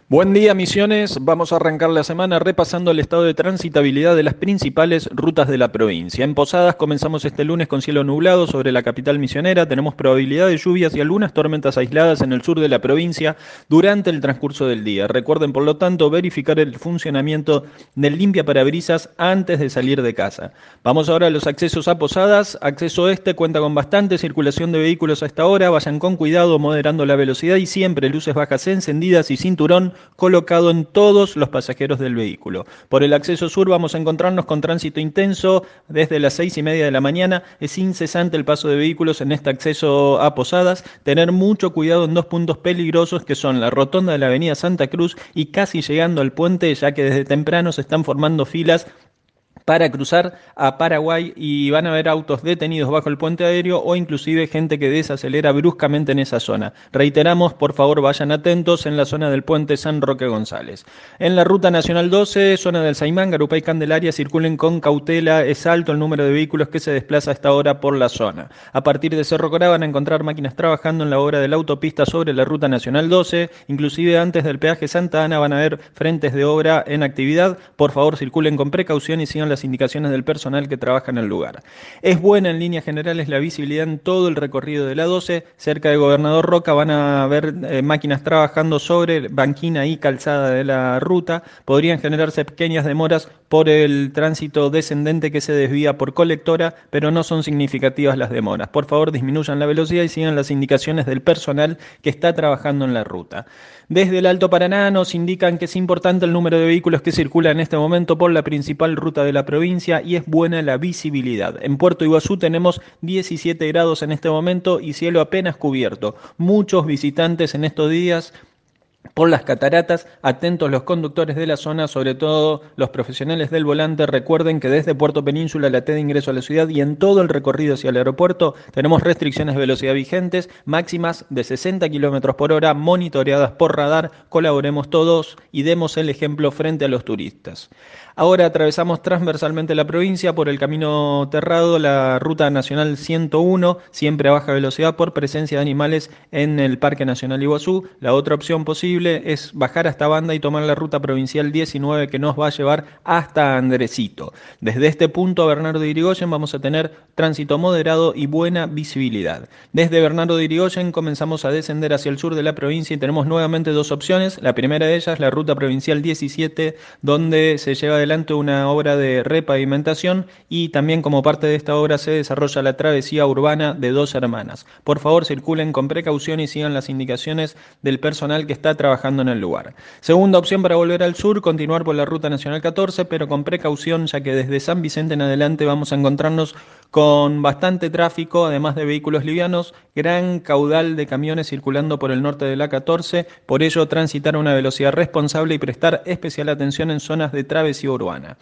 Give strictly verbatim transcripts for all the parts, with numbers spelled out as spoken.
Buen día, Misiones. Vamos a arrancar la semana repasando el estado de transitabilidad de las principales rutas de la provincia. En Posadas comenzamos este lunes con cielo nublado sobre la capital misionera. Tenemos probabilidad de lluvias y algunas tormentas aisladas en el sur de la provincia durante el transcurso del día. Recuerden, por lo tanto, verificar el funcionamiento del limpiaparabrisas antes de salir de casa. Vamos ahora a los accesos a Posadas. Acceso este cuenta con bastante circulación de vehículos a esta hora. Vayan con cuidado, moderando la velocidad y siempre luces bajas encendidas y cinturón colocado en todos los pasajeros del vehículo. Por el acceso sur vamos a encontrarnos con tránsito intenso desde las seis y media de la mañana. Es incesante el paso de vehículos en este acceso a Posadas. Tener mucho cuidado en dos puntos peligrosos que son la rotonda de la avenida Santa Cruz y casi llegando al puente, ya que desde temprano se están formando filas para cruzar a Paraguay y van a haber autos detenidos bajo el puente aéreo o inclusive gente que desacelera bruscamente en esa zona. Reiteramos, por favor, vayan atentos en la zona del puente San Roque González. En la ruta nacional doce, zona del Saimán, Garupay, Candelaria, circulen con cautela. Es alto el número de vehículos que se desplaza a esta hora por la zona. A partir de Cerro Corá van a encontrar máquinas trabajando en la obra de la autopista sobre la ruta nacional doce. Inclusive antes del peaje Santa Ana van a haber frentes de obra en actividad. Por favor, circulen con precaución y sigan las indicaciones del personal que trabaja en el lugar. Es buena en líneas generales la visibilidad en todo el recorrido de la doce. Cerca de Gobernador Roca van a haber eh, máquinas trabajando sobre banquina y calzada de la ruta. Podrían generarse pequeñas demoras por el tránsito descendente que se desvía por Colectora, pero no son significativas las demoras. Por favor, disminuyan la velocidad y sigan las indicaciones del personal que está trabajando en la ruta. Desde el Alto Paraná nos indican que es importante el número de vehículos que circulan en este momento por la principal ruta de la provincia y es buena la visibilidad. En Puerto Iguazú tenemos diecisiete grados en este momento y cielo apenas cubierto. Muchos visitantes en estos días por las cataratas. Atentos los conductores de la zona, sobre todo los profesionales del volante. Recuerden que desde Puerto Península, la T de ingreso a la ciudad y en todo el recorrido hacia el aeropuerto tenemos restricciones de velocidad vigentes, máximas de sesenta kilómetros por hora, monitoreadas por radar. Colaboremos todos y demos el ejemplo frente a los turistas. Ahora atravesamos transversalmente la provincia por el camino terrado, la ruta nacional ciento uno, siempre a baja velocidad por presencia de animales en el Parque Nacional Iguazú. La otra opción posible es bajar hasta Banda y tomar la ruta provincial diecinueve que nos va a llevar hasta Andresito. Desde este punto a Bernardo de Irigoyen vamos a tener tránsito moderado y buena visibilidad. Desde Bernardo de Irigoyen comenzamos a descender hacia el sur de la provincia y tenemos nuevamente dos opciones. La primera de ellas, la ruta provincial diecisiete, donde se lleva adelante una obra de repavimentación y también como parte de esta obra se desarrolla la travesía urbana de Dos Hermanas. Por favor, circulen con precaución y sigan las indicaciones del personal que está trabajando en el lugar. Segunda opción para volver al sur, continuar por la ruta nacional catorce, pero con precaución, ya que desde San Vicente en adelante vamos a encontrarnos con bastante tráfico, además de vehículos livianos, gran caudal de camiones circulando por el norte de la catorce, por ello transitar a una velocidad responsable y prestar especial atención en zonas de travesía urbana.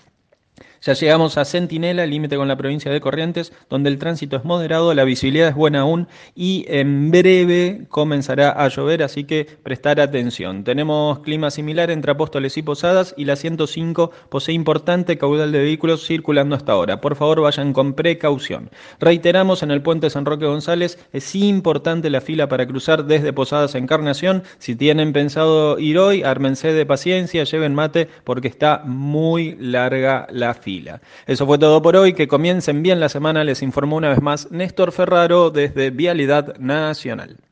Ya llegamos a Centinela, el límite con la provincia de Corrientes, donde el tránsito es moderado, la visibilidad es buena aún y en breve comenzará a llover, así que prestar atención. Tenemos clima similar entre Apóstoles y Posadas y la ciento cinco posee importante caudal de vehículos circulando hasta ahora. Por favor, vayan con precaución. Reiteramos, en el puente San Roque González es importante la fila para cruzar desde Posadas a Encarnación. Si tienen pensado ir hoy, ármense de paciencia, lleven mate porque está muy larga la fila. Eso fue todo por hoy, que comiencen bien la semana, les informó una vez más Néstor Ferraro desde Vialidad Nacional.